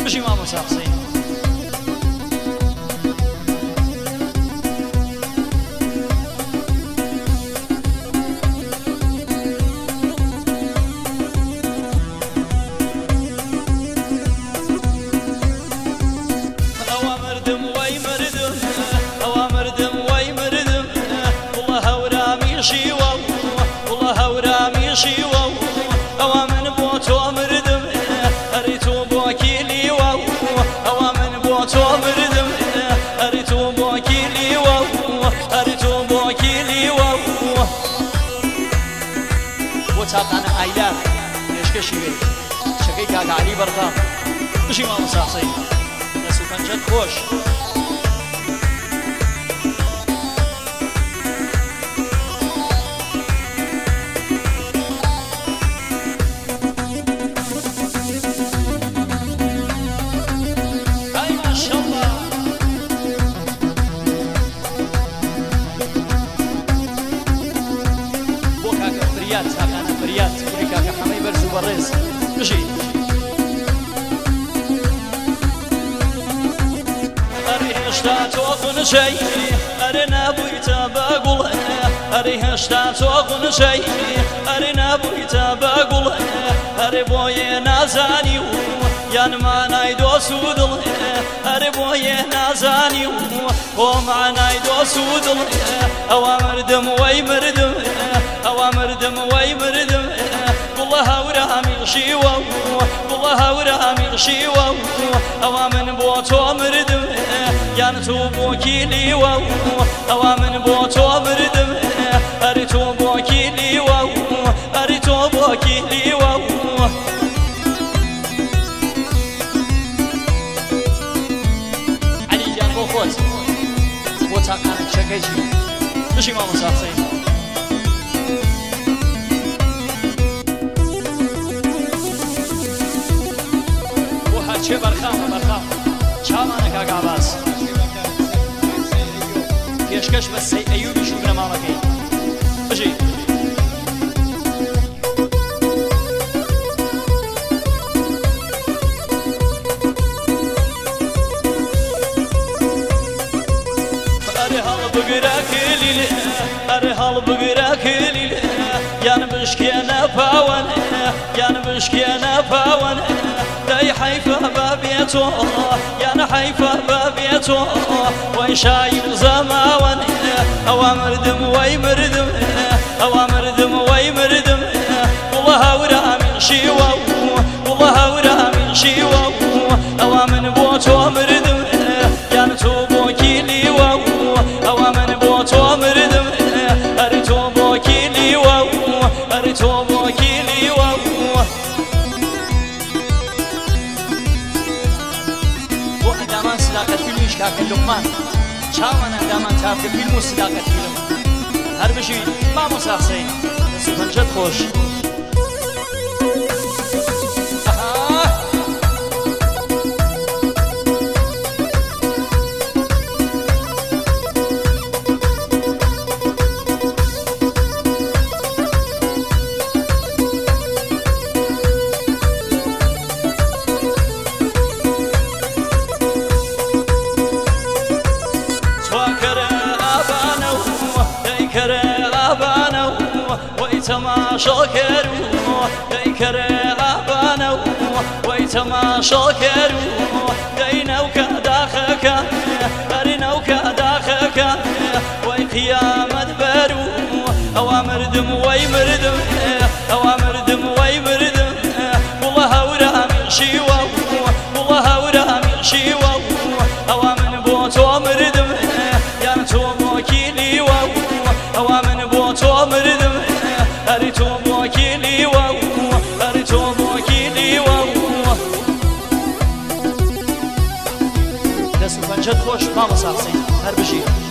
بشی مامۆستا حوسێن چاقانە ئایلار پێشکەشی وێ شەکەی کاکە عەلی بەڕدام بشی مامۆستا حوسێن دەست و پەنجەت خۆش ئای ماشەڵڵا بۆ کاکە فریاد چاقانە فریاد کوڕی کاکە حەمەی بەرز و بەڕێز بژی ئەرێ هێشتا تۆ غونچەی ئەرێ نابوویتە بە گوڵێ ئەرێ هێشتا تۆ غونچەی ئەرێ نابوویتە بە گوڵێ ئەرێ بۆیە نازانی و یانمانای دۆست و دڵێ ئەرێ بۆیە نازانی و بۆمانای دۆست و دڵێ ئەوا مردم وەی مردم ئەوا مردم وەی مردم گوڵە هەورامی شیوە گوڵە هەورامی شیوە ئەوا من بۆ تۆ مردم یان تۆ بۆ کیلیوە ئەوا من بۆ تۆ مردم ئەری تۆ بۆ کیلیوە ئەری تۆ بۆ کیلیوە عەلی گیان بۆ خۆت بۆ چاقانە کشەکەیشی بشی مامۆستا حوسێن چه برخام برخام چاوانە کاکە عەباس پێشکەش بە سەی ئەیوبی شو بنەماڵەکەی بژی ئەرێ هەڵبگرە کلیلێ ئەرێ هەڵبگرە کلیلێ یان بشکێنە پاوەنێ یان بشکێنە پاوەنێ دای حیفە بابێتۆ یانە حیفە بابێتۆ وەی شای و زەماوەنێ ئەوا مردم وەی مردم ئەوا مردم وەی مردم گوڵە هەورامی شیوە گوڵە هەورامی شیوە ئەوا من بۆ تۆ مردم یان تۆ بۆ کیلیوە ئەوا من بۆ تۆ مردم ئەری تۆ بۆ کیلیوە ئەری تۆ بۆ کیلیوە بۆ ئەندامان سلاقەت فیلمیش کاکە لوقمان چاوان ئەندامان تاکە فیلم و سلاقەت فیلم هەر بژی مامۆستا حوسێن دەست و پەنجەت خۆش تماشا کرو دی کره آبانو وی تماشا کرو دی نوکا داخکا بری نوکا داخکا وی قیامت برو ئەوا مردم وەی مردم ئەوا مردم وەی مردم گوڵە هەورامی شیوە گوڵە هەورامی شیوە ئەوا من بۆ تۆ مردم یان تۆ بۆ کیلیوە ئەوا من بۆ تۆ مردم ئەری تۆ بۆ کیلیوە ئەری تۆ بۆ کیلیوە دەست و پەنجەت خۆش مامۆستا حوسێن هەر بژی